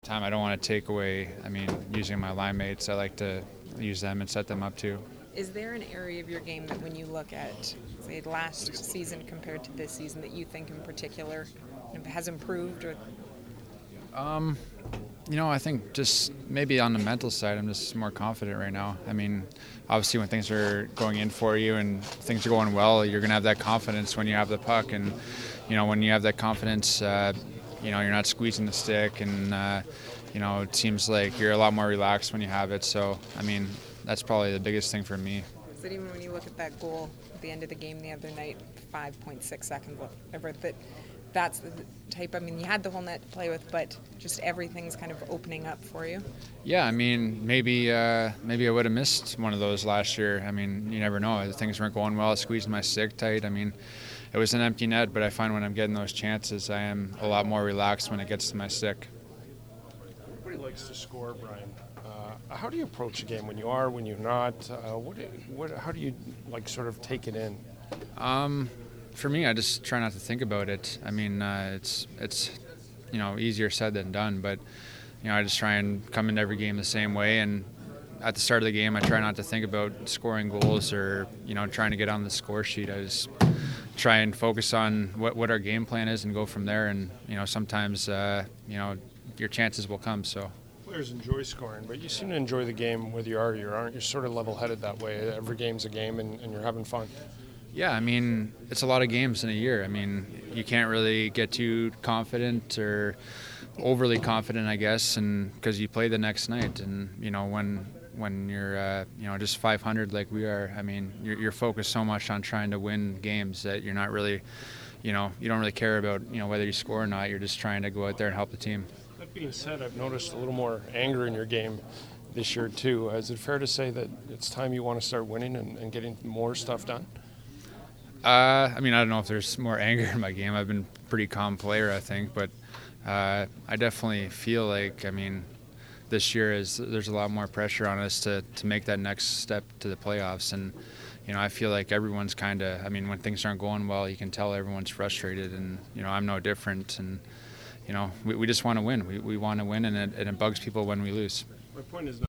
Time I don't want to take away. Using my line mates, I like to use them and set them up too. Is there an area of your game that when you look at, say, last season compared to this season that you think in particular has improved? Or I think just maybe on the mental side, I'm just more confident right now. Obviously when things are going in for you and things are going well, you're going to have that confidence when you have the puck. And, when you have that confidence, you're not squeezing the stick and, it seems like you're a lot more relaxed when you have it. So, that's probably the biggest thing for me. is it even when you look at that goal at the end of the game the other night, 5.6 seconds left, that's the type, you had the whole net to play with, but just everything's kind of opening up for you? Yeah, maybe I would have missed one of those last year. You never know. Things weren't going well. I squeezed my stick tight. It was an empty net, but I find when I'm getting those chances, I am a lot more relaxed when it gets to my stick. Everybody likes to score, Brian. How do you approach a game when you are, when you're not? How do you sort of take it in? For me, I just try not to think about it. It's easier said than done, but I just try and come into every game the same way. And at the start of the game, I try not to think about scoring goals or trying to get on the score sheet. I just try and focus on what our game plan is and go from there. And sometimes your chances will come. So. Players enjoy scoring, but you seem to enjoy the game whether you are or you aren't. You're sort of level-headed that way. Every game's a game, and you're having fun. Yeah, it's a lot of games in a year. You can't really get too confident or overly confident, I guess, and because you play the next night. And when you're just 500 like we are, you're focused so much on trying to win games that you're not really, you don't really care about whether you score or not. You're just trying to go out there and help the team. That being said, I've noticed a little more anger in your game this year too. Is it fair to say that it's time you want to start winning and getting more stuff done? I don't know if there's more anger in my game. I've been a pretty calm player, I think, but I definitely feel like, this year there's a lot more pressure on us to make that next step to the playoffs. And, I feel like everyone's kind of, when things aren't going well, you can tell everyone's frustrated, and, I'm no different. And, we just want to win. We want to win, and it bugs people when we lose. My point is